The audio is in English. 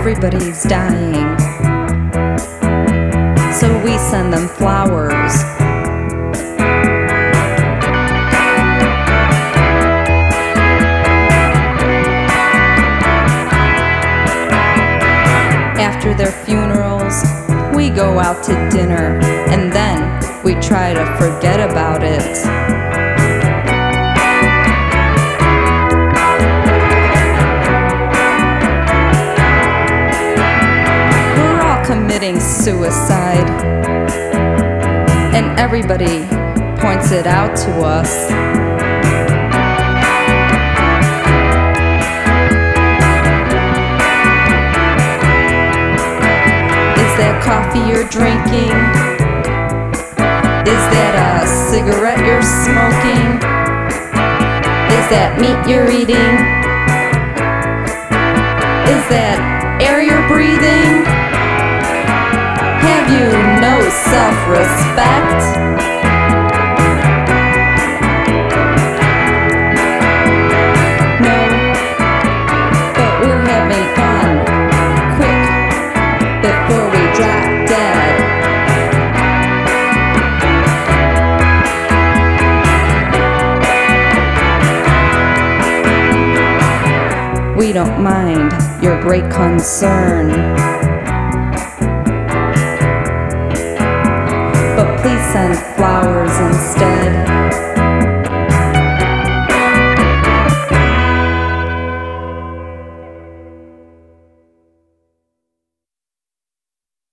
everybody's dying. So we send them flowers. After their funerals, we go out to dinner, and then we try to forget about it. We're all committing suicide, and everybody points it out to us. Is that coffee you're drinking? Is that a cigarette you're smoking? Is that meat you're eating? Is that air you're breathing? Have you no self-respect? No, but we're having fun. Quick, before we drop dead. We don't mind your great concern, but please send flowers instead.